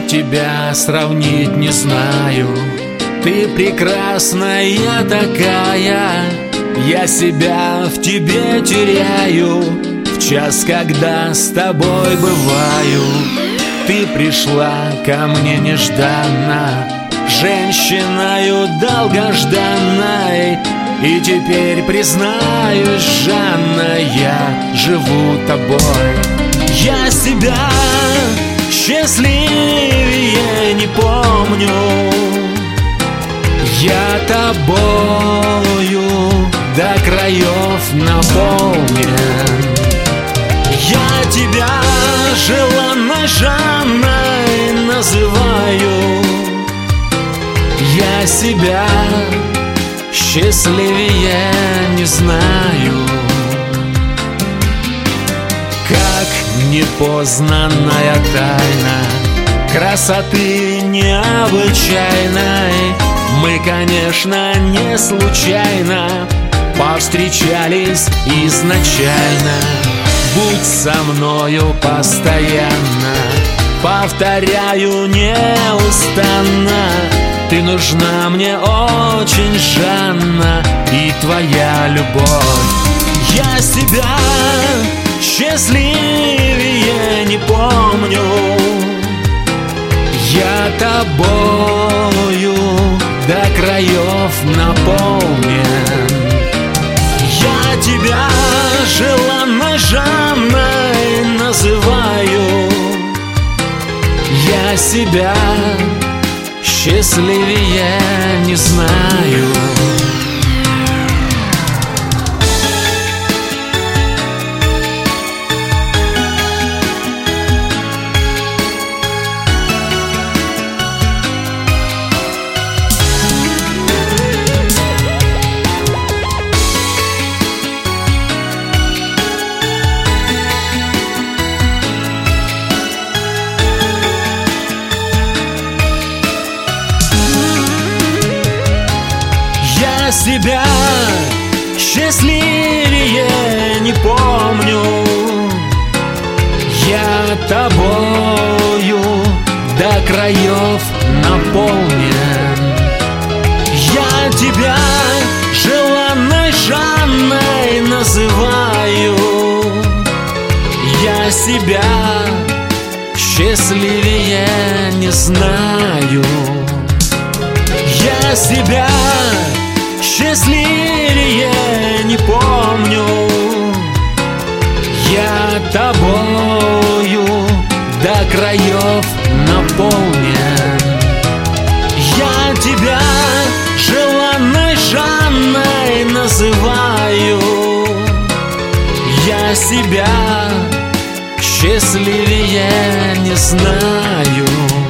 тебя сравнить не знаю. Ты прекрасная такая, я себя в тебе теряю. В час, когда с тобой бываю, ты пришла ко мне нежданно, женщиною долгожданной. И теперь признаюсь, Жанна, я живу тобой. Я себя счастливее не помню, я тобою до краев наполнен. Я тебя желанной Жанной называю, я себя счастливее не знаю. Как непознанная тайна красоты необычайной, мы, конечно, не случайно повстречались изначально. Будь со мною постоянно, повторяю неустанно, ты нужна мне очень, Жанна, и твоя любовь. Я себя счастливее не помню, я тобою до краев наполнен. Я тебя желанной Жанной называю, я себя счастливее не знаю. Я себя счастливее не помню, я тобою до краев наполнен. Я тебя желанной Жанной называю, я себя счастливее не знаю. Я себя счастливее не помню, я тобою до краев наполнен. Я тебя желанной Жанной называю, я себя счастливее не знаю.